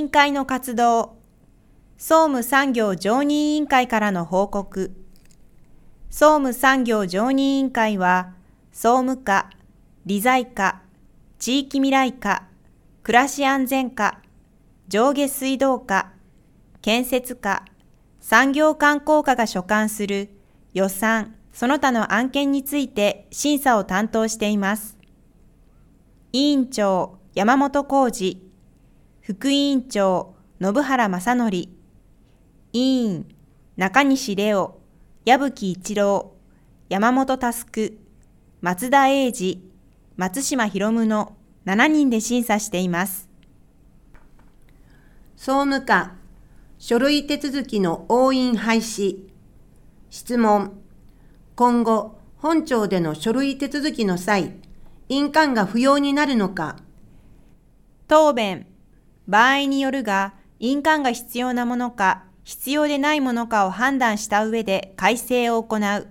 員会の活動。総務産業常任委員会からの報告。総務産業常任委員会は、総務課、理財課、地域未来課、暮らし安全課、上下水道課、建設課、産業観光課が所管する予算、その他の案件について審査を担当しています。委員長、山本浩二、副委員長、信原正則、委員、中西レオ、矢吹一郎、山本佑、松田英二、松島博夢の7人で審査しています。 総務課、書類手続きの押印廃止。質問。今後、本庁での書類手続きの際、印鑑が不要になるのか。 答弁。場合によるが、印鑑が必要なものか、必要でないものかを判断した上で改正を行う。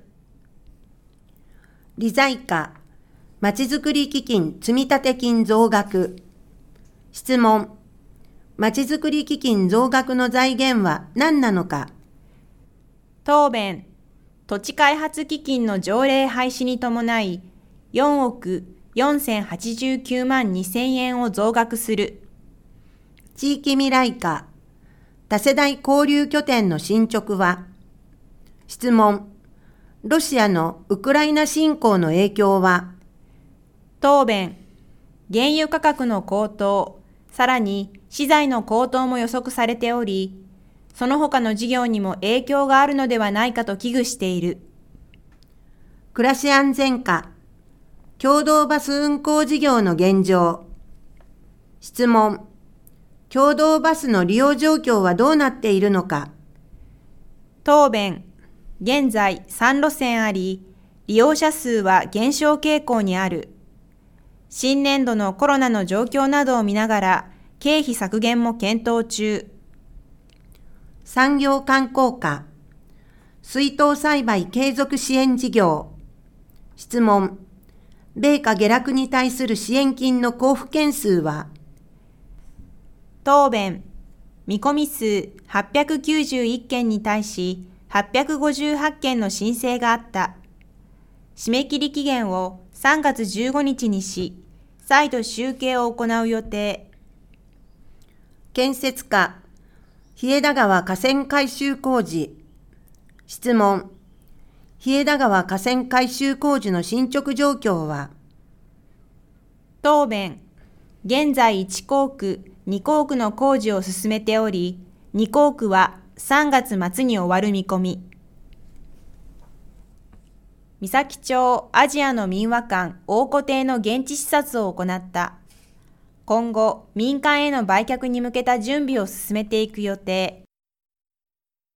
理財課、まちづくり基金積立金増額。質問。まちづくり基金増額の財源は何なのか。 答弁。土地開発基金の条例廃止に伴い、4億4089万2000円を増額する。 地域未来課、多世代交流拠点の進捗は。質問。ロシアのウクライナ侵攻の影響は。 答弁。原油価格の高騰、さらに資材の高騰も予測されており、その他の事業にも影響があるのではないかと危惧している。 暮らし安全課、共同バス運行事業の現状。質問。共同バスの利用状況はどうなっているのか。 答弁。現在3路線あり、利用者数は減少傾向にある。新年度のコロナの状況などを見ながら、経費削減も検討中。 産業観光課、水耕栽培継続支援事業。質問。米価下落に対する支援金の交付件数は。 答弁。見込み数891件に対し858件の申請があった。締め切り期限を3月15日にし、再度集計を行う予定。 建設課、日枝川河川改修工事。質問。日枝川河川改修工事の進捗状況は。 答弁。現在1工区、2工区の工事を進めており、2工区は3月末に終わる見込み。三崎町アジアの民話館大古亭の現地視察を行った。今後、民間への売却に向けた準備を進めていく予定。